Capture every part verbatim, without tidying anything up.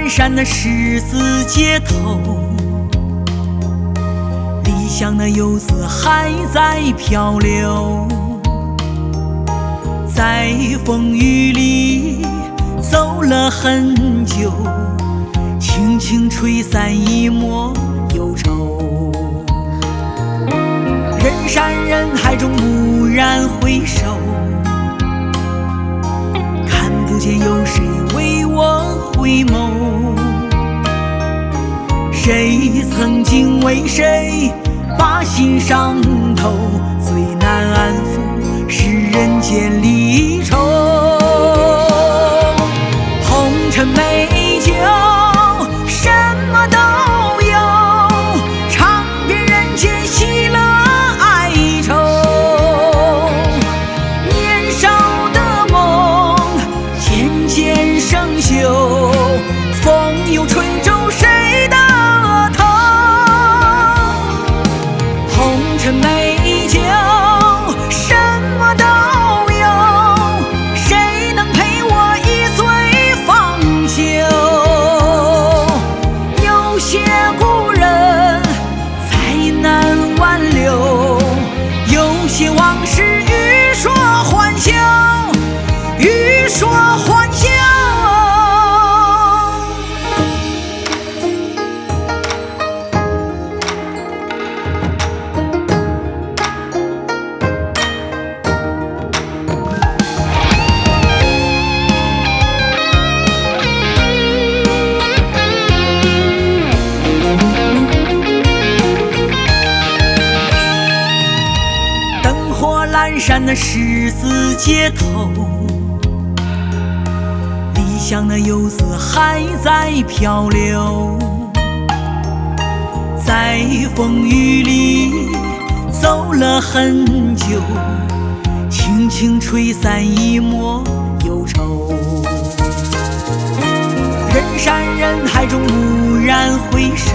山的十字街头，理想的游子还在漂流，在风雨里走了很久，轻轻吹散一抹忧愁。人山人海中蓦然回首，看不见有谁为我回眸，谁曾经为谁把心伤透，最难安抚是人间离愁。红尘美酒什么都有，尝遍人间喜乐哀愁。年少的梦渐渐生锈，风又吹皱谁的头。红尘美酒什么都有，谁能陪我一醉方休？有些故人再难挽留，有些往事欲说还休，欲说还休。阑珊的十字街头，理想的游子还在漂流，在风雨里走了很久，轻轻吹散一抹忧愁。人山人海中蓦然回首，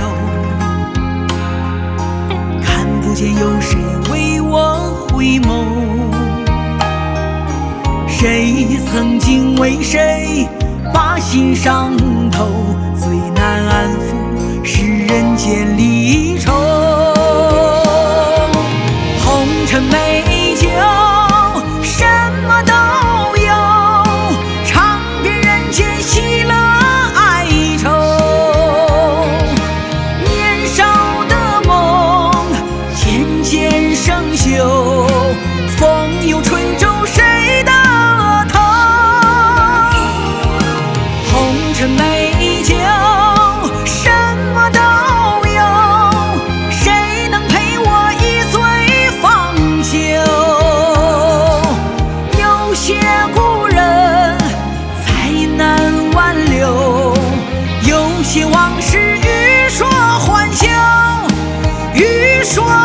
看不见有谁为我回眸，谁曾经为谁把心伤透，最难安抚是人间离愁。红尘美酒什么都有，尝遍人间喜乐哀愁。年少的梦渐渐生锈，风又吹皱谁的头。红尘美酒什么都有，谁能陪我一醉方休？有些故人再难挽留，有些往事欲说还休，欲说